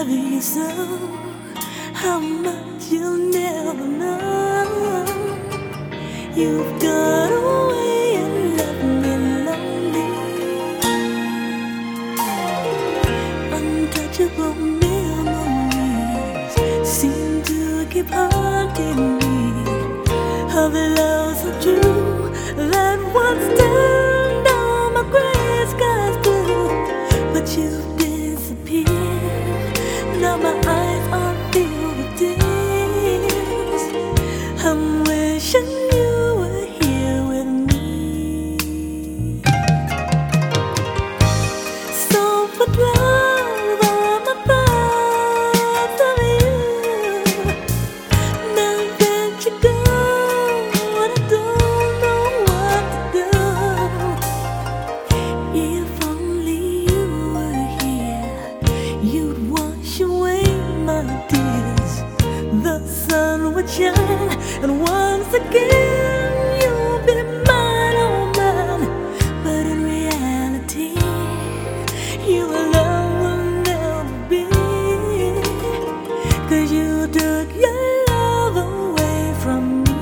love you so, how much you'll never know. You've gone away and left me lonely. Untouchable memories seem to keep haunting me of the love so true that once turned on my gray skies blue. But you've disappeared. Now my eyes are filled with tears. I'm wishing you were here with me. So put love on my thoughts of you. Now that you're gone, I don't know what to do. If only you were here, you'd wash away my tears. The sun would shine, and once again you'll be mine, oh mine. But in reality, you alone will never be, 'cause you took your love away from me.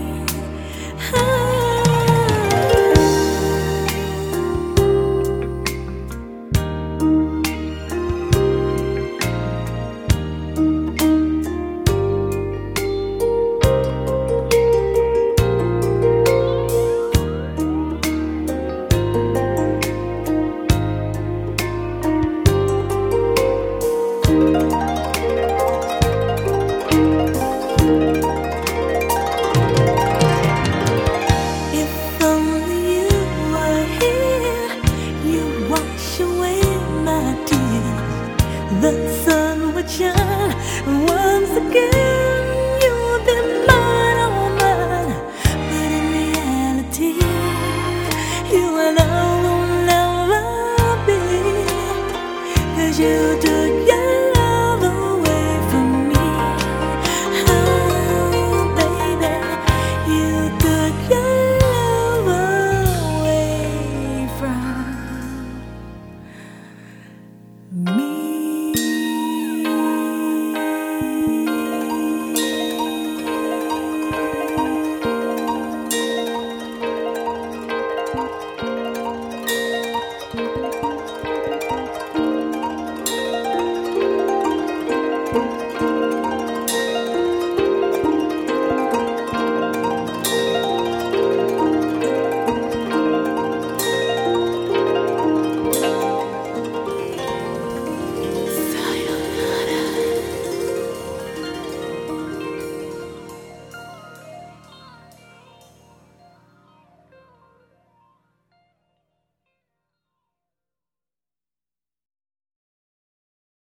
If only you were here, you'd wash away my tears. The sun would shine once again.